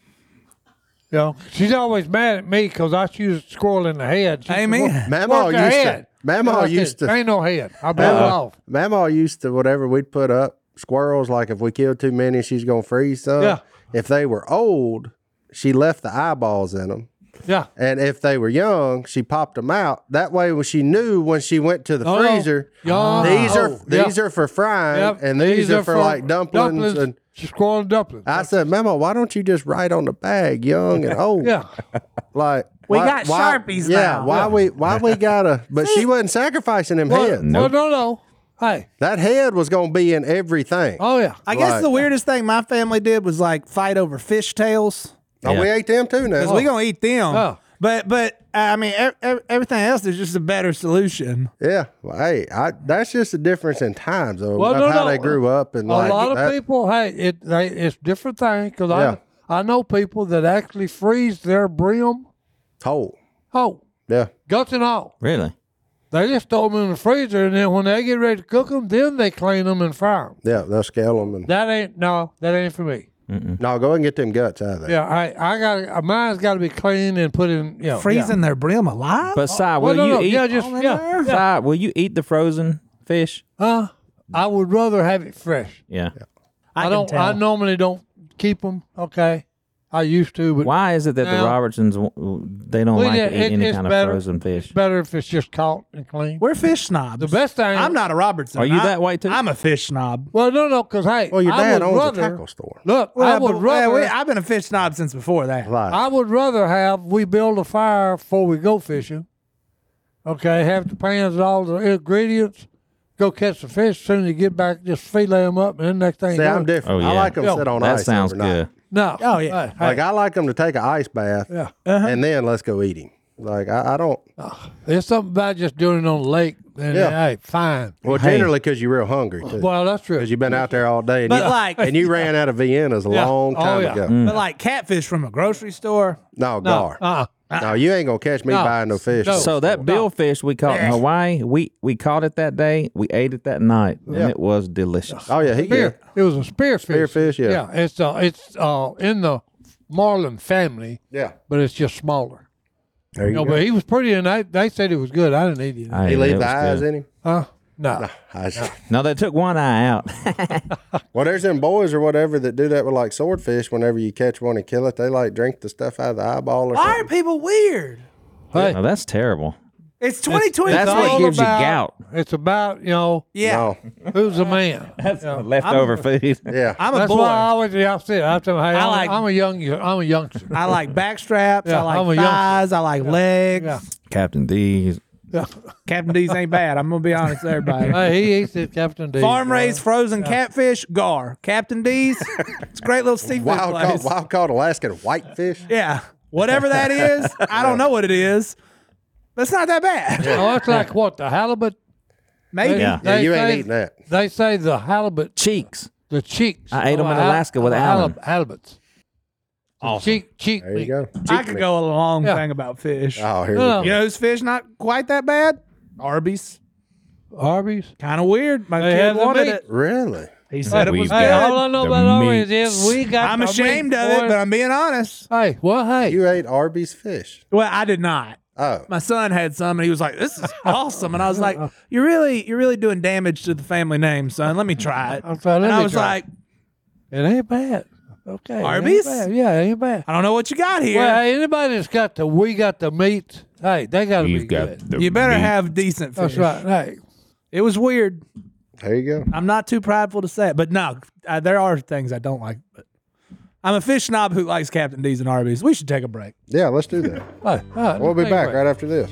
She's always mad at me because I shoot a squirrel in the head. She Amen. said, Mama "Work the used to. head." Mama I used said, to. Ain't no head. I blew it off. Mama used to whatever we'd put up squirrels. Like if we killed too many, she's gonna freeze some. Yeah. If they were old, she left the eyeballs in them. Yeah. And if they were young, she popped them out. That way, when she knew when she went to the Oh, no. freezer, Young. these are for frying, Yep. and these are for like dumplings. And squirrel and dumplings. I said, Mama, why don't you just write on the bag, young and old? Yeah. Like We got Sharpies Yeah, now. why we gotta? But she wasn't sacrificing them heads. Well, no. Hey, That head was gonna be in everything. oh yeah. I guess Right. the weirdest thing my family did was like fight over fish tails. Oh, we ate them too now. Because we gonna eat them. Oh. But I mean, everything else is just a better solution. Yeah, well, hey, that's just a difference in times of Well, how they grew up and A like lot of that. people, hey, it's different thing because Yeah. I know people that actually freeze their brim Whole. whole, Yeah, guts and all. Really? They just throw them in the freezer, and then when they get ready to cook them, then they clean them and fry them. yeah, they'll scale them and That ain't for me. no, go and get them guts out of there. Yeah, I got mine's got to be clean and put in. You know, Freezing their brim alive? But Si, Well, will no, you no, eat? yeah, just yeah. Si, will you eat the frozen fish? I would rather have it fresh. Yeah. I can don't. tell. I normally don't keep them. Okay, I used to, but Why is it that the Now- Robertsons they don't Well, like yeah, to eat any it's kind of better. frozen fish? it's better if it's just caught and clean. We're fish snobs. The best thing. I'm not a Robertson. Are you that way too? I'm a fish snob. Well, no, because hey, Well, your I dad would owns rather, a tackle store. Look, I Well, would but, rather. I've been a fish snob since before that. Right. I would rather have we build a fire before we go fishing. Okay, have the pans and all the ingredients. Go catch the fish. As soon as you get back, just fillet them up, and then next thing See, you know. I'm different. Oh, I yeah. like them Yeah, sit on That ice sounds overnight. good. No. Oh, yeah. Hey, Like I like them to take an ice bath yeah. and then let's go eat him. Like I don't. There's something about just doing it on the lake. And Yeah. hey, fine. Well, Hey. generally because you're real hungry too. Well, that's true. Because you've been out there all day, and, But you, like- and you ran out of Vienna's a Yeah. long Oh, time yeah. ago. Mm. But like catfish from a grocery store. No, gar. No, you ain't gonna catch me No. buying no fish. No. So that billfish we caught in Hawaii, we caught it that day. We ate it that night, and Yeah. it was delicious. Oh yeah, he Spear. good. It was a spearfish. Spearfish, yeah. Yeah, it's in the marlin family, Yeah, but it's just smaller. there you No, go. but he was pretty, and they said it was good. I didn't eat it. I He ate it. leave It the was eyes good. in him. Huh? No. No, they took one eye out. Well, there's them boys or whatever that do that with like swordfish. Whenever you catch one and kill it, they like drink the stuff out of the eyeball or Why are something. people weird? Hey, Oh, that's terrible. It's 2023. That's what all gives you about- gout. It's about yeah. No, who's the man. Leftover food. yeah. I'm a That's boy. why I always I said I tell them, hey, I'm a youngster. I like backstraps. Yeah, I I'm like a youngster. thighs. I like legs. Yeah. Captain D's. Yeah. Captain D's ain't bad. I'm gonna be honest, with everybody. Hey, he eats it, Captain D. Farm raised frozen catfish, gar. Captain D's. It's a great little seafood place. Wild caught Alaskan whitefish. Yeah, whatever that is, I don't know what it is. But it's not that bad. Oh, it's like what, the halibut? Maybe. Yeah. Yeah, you ain't say- eating that. They say the halibut, Cheeks. the cheeks. I ate 'em of in a Alaska with of a Alan. Halibuts. Awesome. Cheek There you meat. go. I could go a long Yeah. thing about fish. Oh, here No, we You go. know whose fish not quite that bad? Arby's. Arby's. Kind of weird. My They kid have the wanted meat. it. Really? He said it was We've good. Hey, got all I know the about Arby's meats. is we got I'm the ashamed meat, of it, boy. but I'm being honest. Hey, well, hey. You ate Arby's fish? Well, I did not. Oh, My son had some, and he was like, "This is awesome." And I was like, "You're really doing damage to the family name, son. Let me try it." I'm sorry, let And I me was try. like, It ain't bad. Okay. it ain't Arby's? bad. Yeah, it ain't bad. "I don't know what you got here. Well, hey, anybody that's got we got the meat, hey, they got to be good. you better have decent fish." That's right. Hey, It was weird. there you go. I'm not too prideful to say it, but no, there are things I don't like. But I'm a fish snob who likes Captain D's and Arby's. We should take a break. Yeah, let's do that. hey, all right, We'll be take a back break. right after this.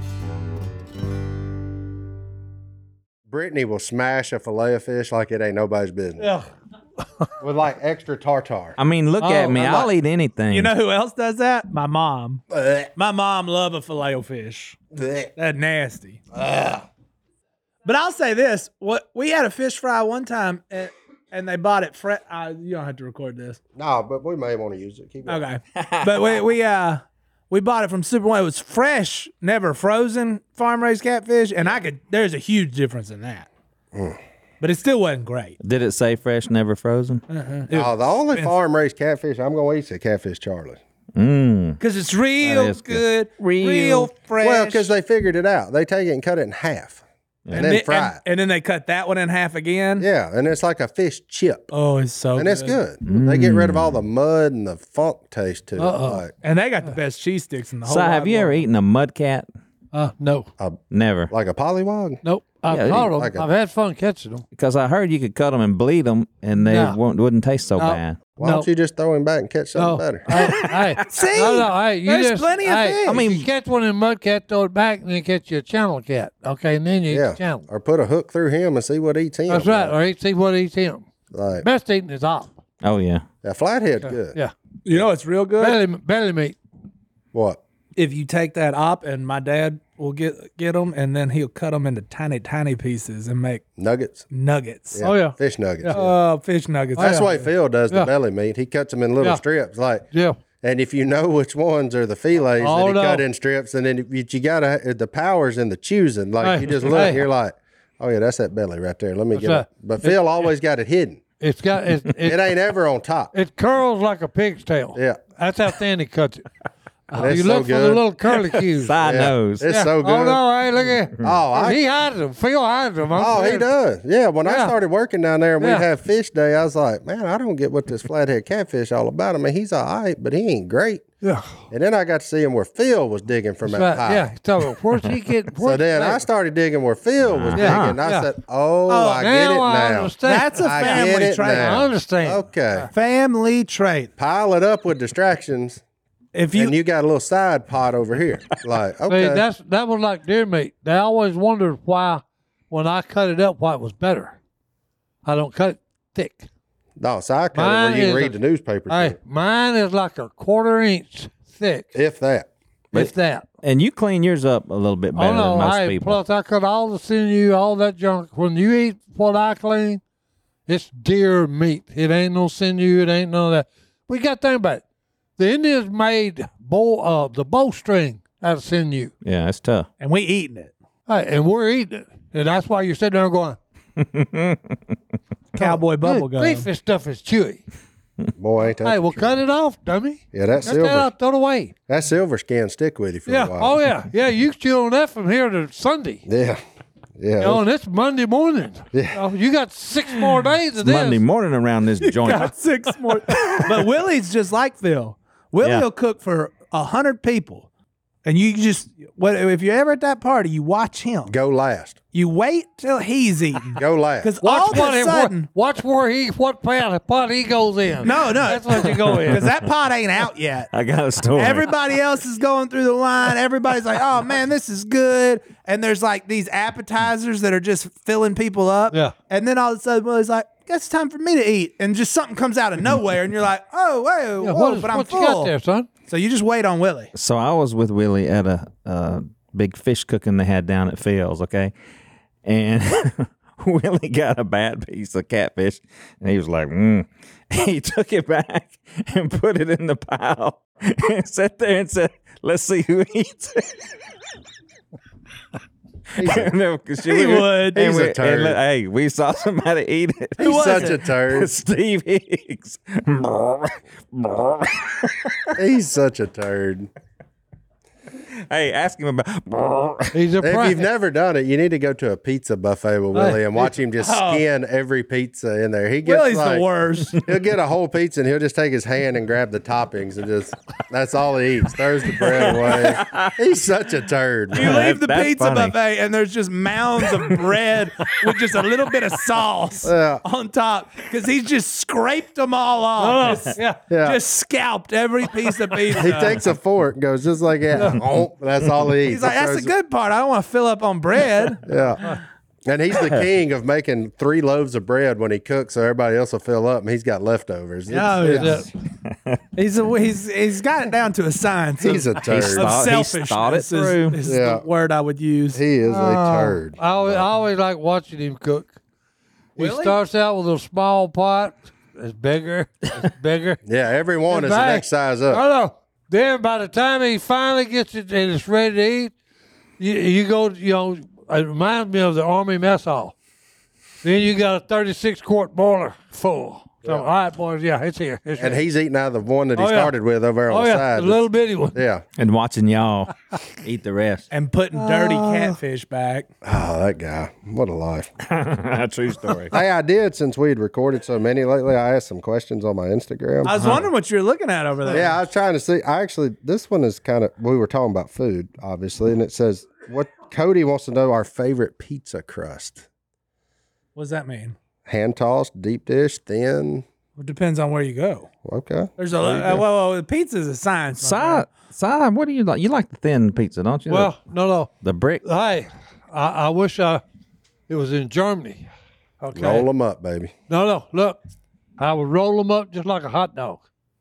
Brittany will smash a fillet of fish like it ain't nobody's business. Yeah. With like extra tartar. I mean, look at me. I'll eat anything. You know who else does that? My mom. My mom love a filet of fish. That's nasty. But I'll say this: what we had a fish fry one time, and they bought it fresh. You don't have to record this. No, but we may want to use it. Keep going. Okay, but we bought it from Superone. It was fresh, never frozen, farm raised catfish, and there's a huge difference in that. But it still wasn't great. Did it say fresh, never frozen? Oh, the only farm raised catfish I'm going to eat is a Catfish Charlie. Because it's real That is good, good. real fresh. Well, because they figured it out. They take it and cut it in half and then fry it. and then they cut that one in half again. Yeah, and it's like a fish chip. Oh, it's so And good. it's good. They get rid of all the mud and the funk taste to it. Like, And they got the best cheese sticks in the whole So, have wide you ever world. eaten a mud cat? No, Never. like a pollywog? nope. I've Yeah, caught them. like a- I've had fun catching them. Because I heard you could cut them and bleed them, and they No. wouldn't taste so No. bad. Why don't you just throw him back and catch something better? Hey, See? hey, you There's just, plenty of hey, fish. I mean, you catch one in mudcat, throw it back, and then catch you a channel cat. Okay, and then you eat Yeah. the channel. Or put a hook through him and see what eats him. That's right. Or see what eats him. Like, Best eating is op. Oh yeah. yeah, flathead's good. Yeah, You know it's real good? belly meat. What? If you take that op, and my dad will get them, and then he'll cut them into tiny, tiny pieces and make Nuggets? nuggets. Oh, yeah. Fish nuggets. Yeah. Fish nuggets. That's the way Phil does the Yeah. belly meat. He cuts them in little Yeah. strips. Like, Yeah. and if you know which ones are the fillets Oh, that he no. cut in strips, and then you gotta the powers in the choosing. Like Hey, you just look, hey. you're like, oh yeah, that's that belly right there. Let me get right. it. But Phil always got it hidden. It It ain't ever on top. it curls like a pig's tail. Yeah. That's how thin he cuts it. That's You so look for the good. little curly cues. Side Yeah. nose. It's so good. Oh no! Hey, look at. Oh, He hides them. Phil hides them. Oh, he does. Yeah. When I Yeah. started working down there and Yeah. we'd have fish day, I was like, man, I don't get what this flathead catfish all about. I mean, he's all right, but he ain't great. Yeah. And then I got to see him where Phil was digging from That's that right. pile. Yeah. So where's he get? So then I started digging where Phil was digging. And I Yeah. said, I get it now I now. understand. That's a I get family it trait. now. I understand. Okay. Family trait. Pile it up with distractions, If you, and you got a little side pot over here. Like, See, okay. that was like deer meat. They always wondered why, when I cut it up, why it was better. I don't cut it thick. No, so I cut it Mine where you can is read a- the newspaper. Hey, too. mine is like a 1/4 inch thick, If that. if that. And you clean yours up a little bit better Oh no! than most Hey, people. plus I cut all the sinew, all that junk. When you eat what I clean, it's deer meat. It ain't no sinew. It ain't none of that. We got to think about it. The Indians made the bowstring out of sinew. Yeah, it's tough. and we eating it. Hey, and we're eating it, and that's why you're sitting there going, Cowboy bubble "Good gum. grief, this stuff is chewy." Boy, ain't that. Hey, the well, truth. cut it off, dummy. Yeah, that Cut that silver. out, throw it away. That silver skin stick with you for Yeah. a while. Oh yeah. Yeah. You can chew on that from here to Sunday. Yeah. Yeah. You know, and it's Monday morning. Yeah. You got 6 more days of this. Monday morning around this joint. Got 6 more. But Willie's just like Phil. Willie Yeah. will cook for 100 people. And you just, if you're ever at that party, you watch him. Go last. You wait till he's eating. Go last. Because all of a sudden, Watch where what pot he goes in. no, That's what you go in. because that pot ain't out yet. I got a story. Everybody else is going through the line. Everybody's like, oh man, this is good. And there's like these appetizers that are just filling people up. Yeah. And then all of a sudden, Willie's like, guess it's time for me to eat. And just something comes out of nowhere. And you're like, oh, whoa, Yeah, whoa, but I'm what full. you got there, son? So you just wait on Willie. So I was with Willie at a big fish cooking they had down at Phil's, okay? And Willie got a bad piece of catfish, and he was like, He took it back and put it in the pile and sat there and said, let's see who eats it. He would. He's a turd. Hey, we saw somebody eat it. He's such a turd. Steve Higgs. He's such a turd. Hey, ask him about. He's a If prank. you've never done it, you need to go to a pizza buffet with Willie and watch him just skin every pizza in there. He gets Willie's like, the worst. He'll get a whole pizza and he'll just take his hand and grab the toppings and just, that's all he eats. Throws the bread away. He's such a turd. You man. leave the That's pizza funny. buffet and there's just mounds of bread with just a little bit of sauce Yeah. on top because he's just scraped them all off. Just, yeah. Yeah. just scalped every piece of pizza. He takes a fork and goes just like that. Oh, that's all he eats. He's like, He that's the throws it- good part. I don't want to fill up on bread. Yeah. And he's the king of making 3 loaves of bread when he cooks, so everybody else will fill up, and he's got leftovers. Oh, It's- yeah. He's got it down to a science. He's a of, turd. of He thought it selfishness. through. Is Yeah. the word I would use. He is a turd. I always like watching him cook. He Willie? starts out with a small pot. It's bigger. It's bigger. Yeah, every one is the Bang. next size up. I know. Then by the time he finally gets it and it's ready to eat, you go, it reminds me of the Army mess hall. Then you got a 36-quart boiler full. So, all right, boys, yeah, it's here. It's And here. he's eating out of the one that he Oh, yeah. started with over there on Oh, the yeah, side. the little bitty one. Yeah. And watching y'all eat the rest. And putting dirty catfish back. Oh, that guy. What a life. True story. Hey, I did, since we'd recorded so many lately, I asked some questions on my Instagram. I was wondering what you're looking at over there. Yeah, I was trying to see. This one is kind of, we were talking about food, obviously, and it says, what Cody wants to know our favorite pizza crust. What does that mean? Hand tossed, deep dish, thin. It depends on where you go. Okay. There's well, pizza is a science. my Si, what do you like? You like the thin pizza, don't you? Well, no. the brick. Hey, I wish it was in Germany. Okay. Roll them up, baby. No. Look, I would roll them up just like a hot dog.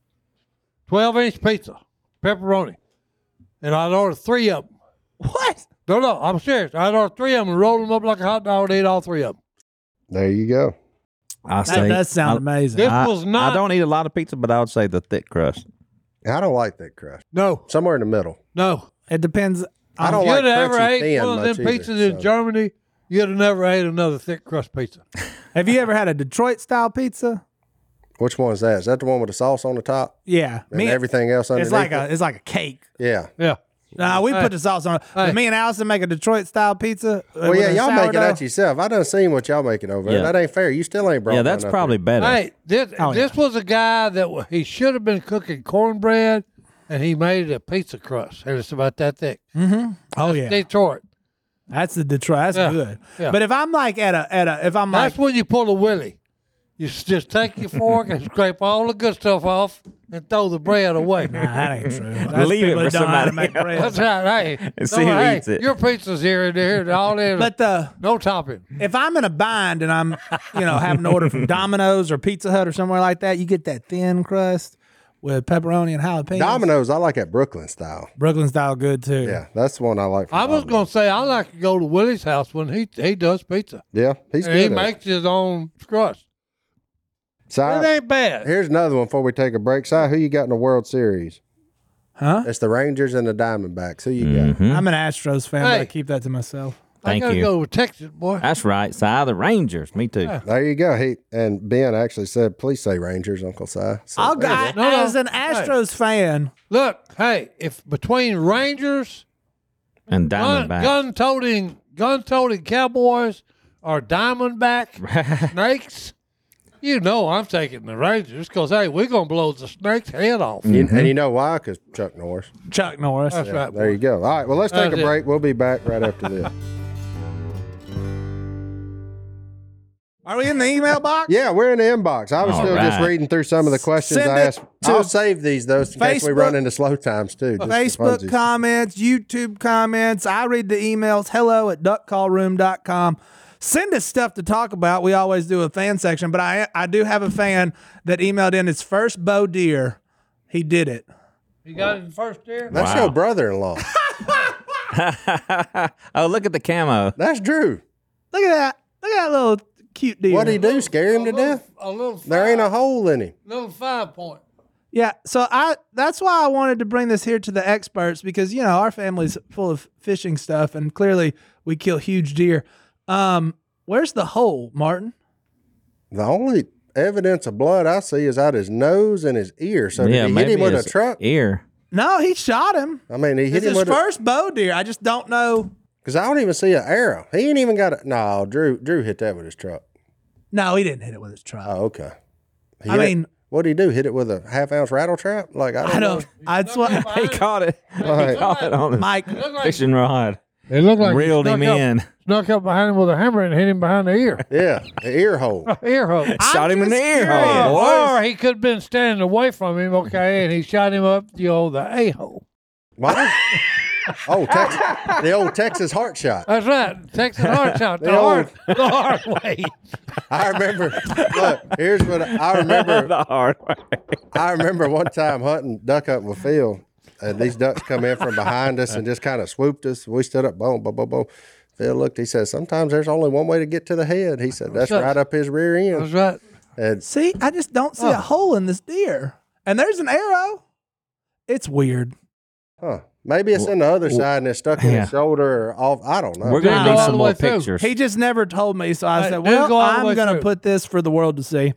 12-inch pizza, pepperoni, and I'd order 3 of them. What? No, I'm serious. I'd order 3 of them and roll them up like a hot dog and eat all 3 of them. There you go. I That say does sound amazing. This was not. I don't eat a lot of pizza, but I would say the thick crust. I don't like that crust. No. Somewhere in the middle. It depends. I don't You'd like have ever crunchy ate thin one of them much pizzas either, in so. Germany, you'd have never ate another thick crust pizza. Have you ever had a Detroit style pizza? Which one's that? Is that the one with the sauce on the top Yeah, and everything else underneath? it's like a cake. Yeah. Yeah. Nah, we put the sauce on it. But me and Allison make a Detroit style pizza. Well, yeah, y'all make it out yourself. I done seen what y'all making over there. Yeah. That ain't fair. You still ain't brought Yeah, that's none up probably here. better. Hey, this was a guy that he should have been cooking cornbread, and he made it a pizza crust, and it's about that thick. Oh yeah, Detroit. that's the Detroit. That's Yeah, good. yeah. But if I'm like if I'm like That's when you pull a willy. You just take your fork and scrape all the good stuff off and throw the bread away. Nah, that ain't true. That's Leave it people for that don't know how to somebody make bread. That's right. Hey, And see who hey, eats it. Your pizza's here and there, all in. But no topping. if I'm in a bind and I'm having to order from Domino's or Pizza Hut or somewhere like that, you get that thin crust with pepperoni and jalapenos. Domino's, I like that Brooklyn style. Brooklyn style good too. Yeah, that's the one I like. From I was Domino's. going to say, I like to go to Willie's house when he does pizza. Yeah, he's And he good. at it. makes his own crust. Si, It ain't bad. here's another one before we take a break. Si, who you got in the World Series? Huh? It's the Rangers and the Diamondbacks. Who you got? I'm an Astros fan, but I Hey. keep that to myself. Thank I got to you. go with Texas, boy. That's right, Si. The Rangers. Me too. There you go. He and Ben actually said, "Please say Rangers, Uncle Si." So, I'll go. there you go. No. As an Astros fan, Look, hey, if between Rangers, And Diamondback. gun-toting Cowboys, or Diamondback Snakes, I'm taking the Rangers because, hey, we're going to blow the snake's head off. And you know why? Because Chuck Norris. Chuck Norris. That's right. There you go. All right. Well, let's take That's a it. break. We'll be back right after this. Are we in the email box? Yeah, we're in the inbox. I was All still just right. reading through some of the questions Send I it asked. to I'll save these, though, in case we Facebook- run into slow times, too. just for Facebook funsies. comments, YouTube comments. I read the emails. hello@duckcallroom.com. Send us stuff to talk about. We always do a fan section, but I do have a fan that emailed in his first bow deer. He did it. You got it in first year? That's Wow. your brother-in-law. Oh, look at the camo. That's Drew. Look at that. Look at that little cute deer. What'd he do? Scare him to death? A little There ain't a hole in him. little 5 point. Yeah, so that's why I wanted to bring this here to the experts because our family's full of fishing stuff and clearly we kill huge deer. Where's the hole, Martin? The only evidence of blood I see is out his nose and his ear. So did he hit maybe him with a his truck? Ear. No, he shot him. I mean, he hit It's him his with first bow deer. I just don't know. because I don't even see an arrow. He ain't even got a. No, Drew hit that with his truck. No, he didn't hit it with his truck. Oh, okay. I mean, what did he do? Hit it with a half-ounce rattle trap? Like I I don't. don't. That's what He caught it. He caught it on his Mike. fishing rod. It looked like Reeled him in. Snuck up behind him with a hammer and hit him behind the ear. Yeah, the ear hole. Ear hole. Shot him in the just ear curious. hole, boys. Or he could have been standing away from him, okay, and he shot him up the A-hole. What? Oh, the old Texas heart shot. That's right. Texas hard shot. The hard way. I remember. Look, here's what I remember. The hard way. I remember one time hunting duck hunting with Phil, and these ducks come in from behind us and just kind of swooped us. We stood up, boom, boom, boom, boom. Phil looked. He said, "Sometimes there's only one way to get to the head." He said, "That's right up his rear end." That's right. And See, I just don't see a hole in this deer. And there's an arrow. It's weird. maybe it's in the other side and it's stuck in Yeah. his shoulder or off. I don't know. We're going Didn't to go need all some the more way through. pictures. He just never told me, so I Hey, said, didn't well, go all the I'm way going to through. put this for the world to see.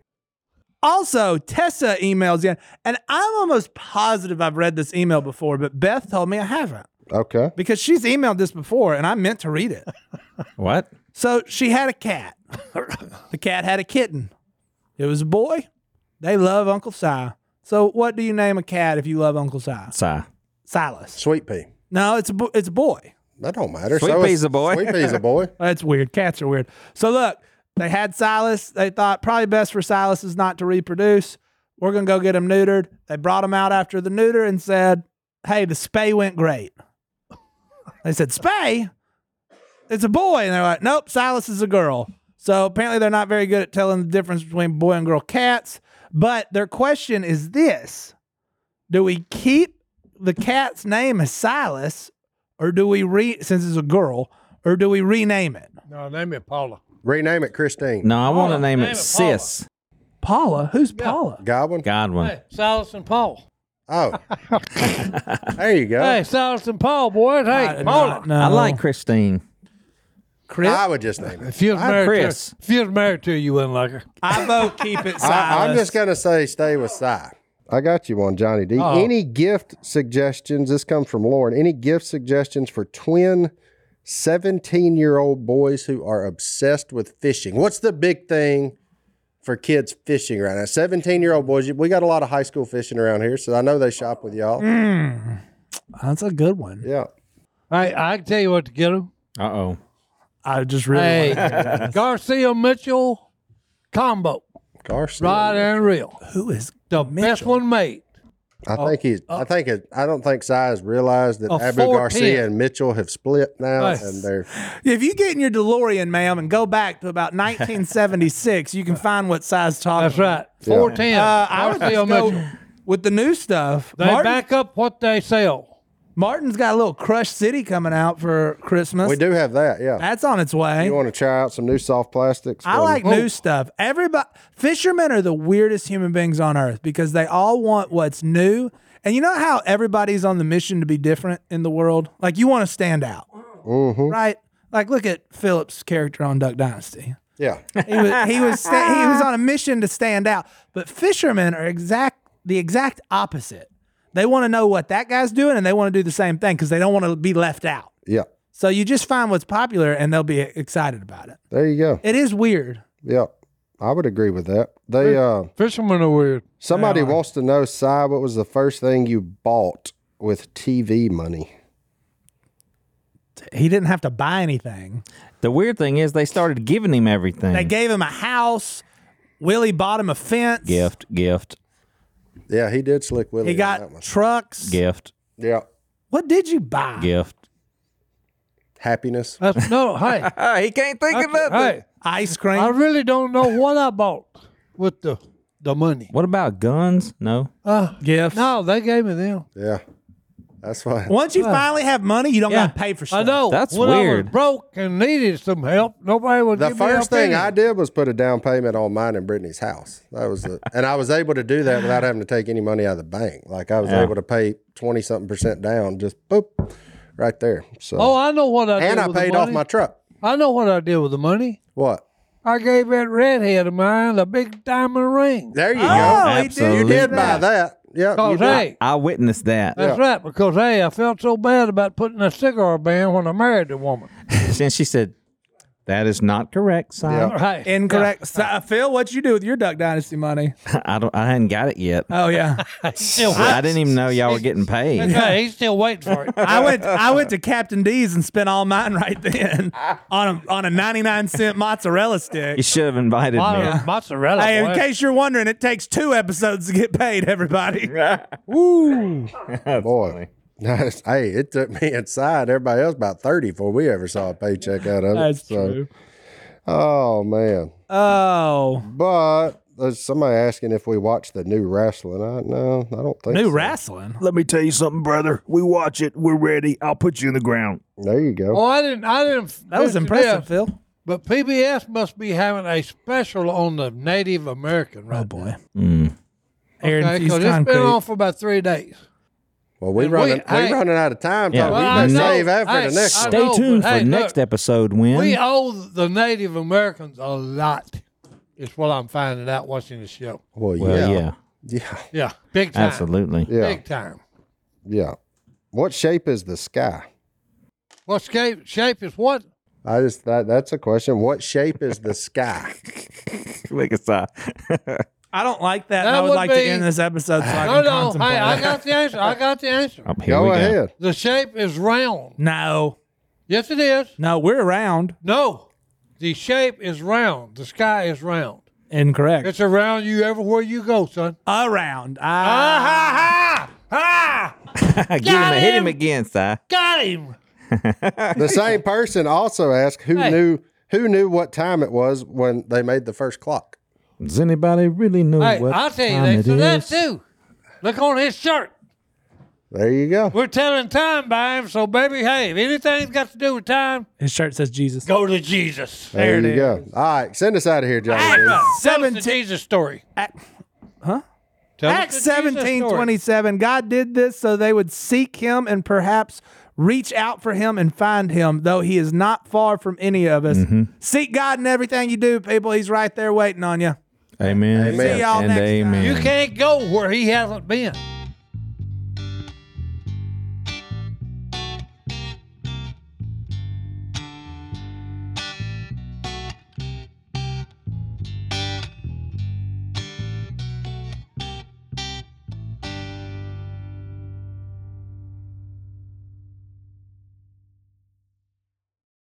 Also, Tessa emails in, and I'm almost positive I've read this email before, but Beth told me I haven't Okay. because she's emailed this before, and I meant to read it. What? So she had a cat. The cat had a kitten. It was a boy. They love Uncle Si. So what do you name a cat if you love Uncle Si? Si. Silas. Sweet pea. No, it's a boy. That don't matter. Sweet is pea's a boy. Sweet pea's a boy. That's weird. Cats are weird. So look, they had Silas. They thought probably best for Silas is not to reproduce. We're going to go get him neutered. They brought him out after the neuter and said, hey, the spay went great. They said, spay? It's a boy. And they're like, nope, Silas is a girl. So apparently they're not very good at telling the difference between boy and girl cats. But their question is this. Do we keep the cat's name as Silas, or do we since it's a girl, or do we rename it? No, name it Paula. Rename it Christine. No, I want to name name it it Sis Paula? Who's Paula? Godwin. Godwin. Hey, Silas and Paul. Oh. There you go. Hey, Silas and Paul, boys. Hey, Paula. No. I like Christine. Chris. I would just name it. If you was I'm married Chris. to her, if you was married to her, you wouldn't like her. I vote keep it Silas. I'm just going to say stay with Si. I got you one, Johnny D. Any gift suggestions? This comes from Lauren. Any gift suggestions for twin 17-year-old boys who are obsessed with fishing? What's the big thing for kids fishing right now? 17-year-old boys. We got a lot of high school fishing around here, so I know they shop with y'all. That's a good one. Yeah. I can tell you what to get them. Uh-oh. I just really Hey, want to hear this. Garcia Mitchell combo. Garcia. Rod and reel. Who is The best one made. I think he's. I don't think Si has realized that A Abu 410. Garcia and Mitchell have split now, Right. and they're. If you get in your DeLorean, ma'am, and go back to about 1976, you can find what size talking That's right. 410. I would Garcia just go Mitchell. with the new stuff. They back up what they sell. Martin's got a little Crush City coming out for Christmas. We do have that, yeah. That's on its way. You want to try out some new soft plastics? I like new stuff. Fishermen are the weirdest human beings on earth because they all want what's new. And you know how everybody's on the mission to be different in the world? Like you want to stand out, right? Like look at Philip's character on Duck Dynasty. Yeah. He was on a mission to stand out. But fishermen are the exact opposite. They want to know what that guy's doing, and they want to do the same thing because they don't want to be left out. Yeah. So you just find what's popular, and they'll be excited about it. There you go. It is weird. Yeah. I would agree with that. They Fishermen are weird. somebody wants to know, Si, what was the first thing you bought with TV money? He didn't have to buy anything. The weird thing is they started giving him everything. They gave him a house. Willie bought him a fence. Gift. Yeah, he did slick Willie. He on got that one. trucks. Gift. Yeah. What did you buy? Gift. Happiness. That's no. Hey, He can't think of nothing. hey. Ice cream. I really don't know what I bought with the money. What about guns? No. Gifts. No, they gave me them. Yeah. That's why. Once you finally have money, you don't Yeah. got to pay for stuff. I know. That's when I weird. was broke and needed some help, nobody would The give me first help thing anyway. I did was put a down payment on mine and Brittany's house. That was and I was able to do that without having to take any money out of the bank. Like I was able to pay 20-something% down, just boop, right there. So Oh, I know what I did and I with the paid off money. my truck. I know what I did with the money. What? I gave that redhead of mine a big diamond ring. There you Oh, go. he did. You did buy that. Yeah. Cause You did. hey, I witnessed that. that's right. Because hey, I felt so bad about putting a cigar band when I married a woman. And she said, "That is not correct, Si." Yeah. Right. Incorrect. So, Phil, what'd you do with your Duck Dynasty money? I hadn't got it yet. Oh yeah, I didn't even know y'all were getting paid. Yeah, he's still waiting for it. I went to Captain D's and spent all mine right then on a 99-cent mozzarella stick. You should have invited me. Mozzarella. Hey, in boy. case you're wondering, it takes 2 episodes to get paid. Everybody. Boy. Hey, it took me inside. Everybody else about 30 before we ever saw a paycheck out of it. That's So, true. oh man. Oh, But there's somebody asking if we watch the new wrestling. No, I don't think new so. wrestling. Let me tell you something, brother. We watch it. We're ready. I'll put you in the ground. There you go. Oh, I didn't. That was mention impressive, this, Phil. But PBS must be having a special on the Native American right Oh boy, Mm. Aaron Okay, Fuse because it's Concrete. been on for about 3 days. Well, we And running hey, out of time. Yeah. So Well, we I better know. save that for Hey, the next I one. Stay know, tuned but for hey, next look, episode, Win. We owe the Native Americans a lot. Is what I'm finding out watching the show. Well, Well, yeah. yeah, Yeah. Yeah, big time. absolutely. Yeah. Big time. Yeah. What shape is the sky? What shape is what? That's a question. What shape is the sky? Look at that. I don't like that. and That I would would like to be- end this episode so I No, can no. contemplate. Hey, I got the answer. I got the answer. Here Go we ahead. The shape is round. No, Yes, it is. No, we're around. No, the shape is round. The sky is round. Incorrect. It's around you everywhere you go, son. Around. Ah, ha, ha, ha! Hit him him. again, Si. Got him. The same person also asked who knew what time it was when they made the first clock. Does anybody really know Hey, what I'll tell you, time they it said that is? too. Look on his shirt. There you go. We're telling time by him, so baby, hey, if anything's got to do with time, His shirt says Jesus. go to Jesus. There it you go. All right, send us out of here, Johnny. Tell us the 17 Jesus story. Huh? Tell us Acts the Jesus story. 17:27. God did this so they would seek him and perhaps reach out for him and find him, though he is not far from any of us. Seek God in everything you do, people. He's right there waiting on you. Amen. Amen. See y'all and next time. amen. You can't go where he hasn't been.